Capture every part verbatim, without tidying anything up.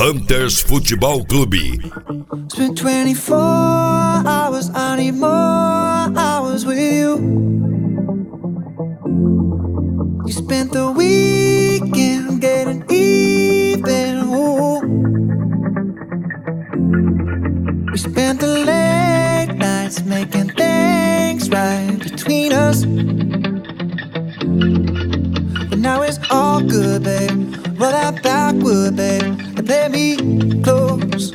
Hunters Futebol Clube. It's been twenty-four hours, I need more hours with you. You spent the weekend getting even, ooh. We spent the late nights making things right between us. But now it's all good, babe. Roll that backward, babe, and play me close.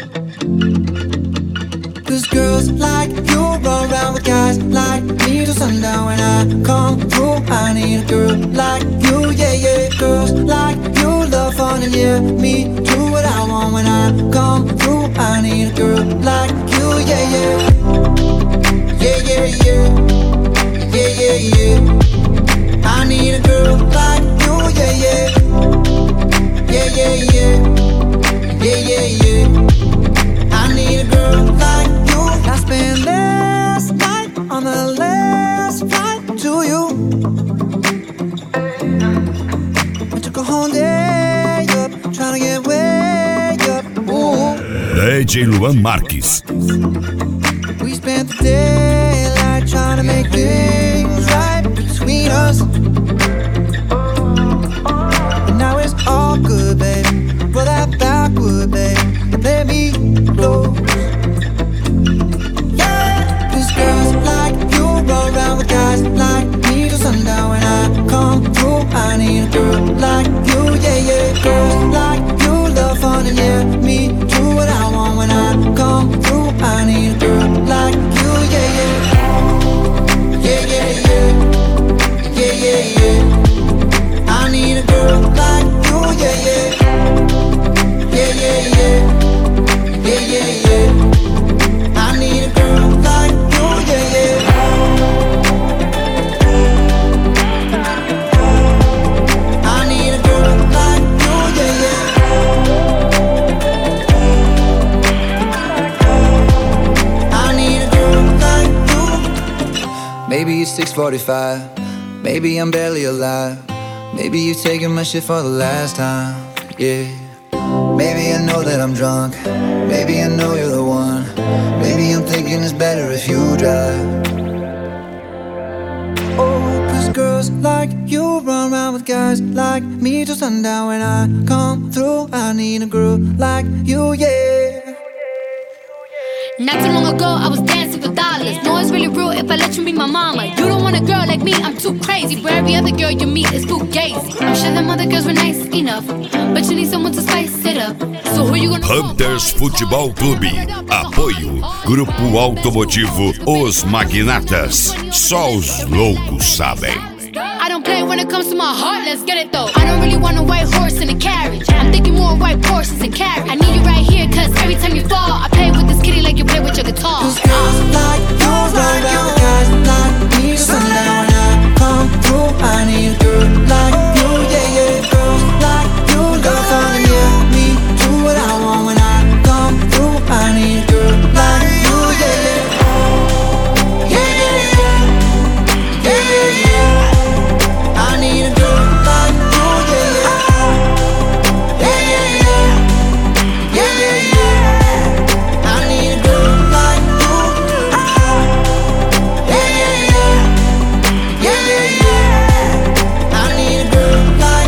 Cause girls like you run around with guys like me till sundown. When I come through, I need a girl like you, yeah, yeah. Girls like you love fun and yeah, me do what I want. When I come through, I need a girl like you, yeah, yeah. Yeah, yeah, yeah. Yeah, yeah, yeah. I need a girl like you, yeah, yeah. Yeah, yeah, yeah. Yeah, yeah, yeah. I need a girl like you. I spent last night on the last flight to you. I took a whole day up, trying to get way up. Ooh. D J Luan Marques. We spent the daylight trying to make things right between us. But now it's all good, babe. Roll that backward, babe, and play me close. Yeah, cause girls like you roll around with guys like me till sundown. When I come through, I need a girl like you, yeah, yeah. Girls like you love fun and yeah, me do what I want. When I come through, I need a girl like you, yeah, yeah. Yeah, yeah, yeah. Yeah, yeah, yeah. I need a girl like you, yeah, yeah. Yeah, yeah, yeah. Yeah, yeah, yeah. I need a girl like you, yeah, yeah. I need a girl like you, yeah, yeah. I need a girl like you. Maybe it's six forty-five. Maybe I'm barely alive. Maybe you're taking my shit for the last time, yeah. Maybe I know that I'm drunk. Maybe I know you're the one. Maybe I'm thinking it's better if you drive. Oh, cause girls like you run around with guys like me till sundown. When I come through, I need a girl like you, yeah. Not too long ago, I was dancing for dollars. No, it's really real if I let you be my mama. You don't want a girl like me, I'm too crazy. Where every other girl you meet is too gazy. I'm sure them other girls were nice enough, but you need someone to spice it up. So who you gonna Hunters Futebol Clube. Apoio Grupo Automotivo Os Magnatas. Só os loucos sabem. I don't play when it comes to my heart, let's get it though. I don't really want a white horse in a carriage. I'm thinking more white horses and carriage. I need you right here, cause every time you fall, I play with this kitty like you play with your guitar. Cause girls like you run around with guys like me till sundown. When I come through, I need a girl like you, yeah, yeah. Girls like you love fun and yeah, me do what I want. When I come through, I need a girl like you, yeah, yeah. Yeah, yeah, yeah. Yeah, yeah, yeah. I need a girl like you, yeah, yeah. Yeah, yeah, yeah. Yeah, yeah, yeah. I need a girl like you. Yeah, yeah, yeah. Yeah, yeah, yeah. I need a girl like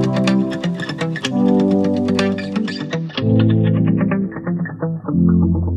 you.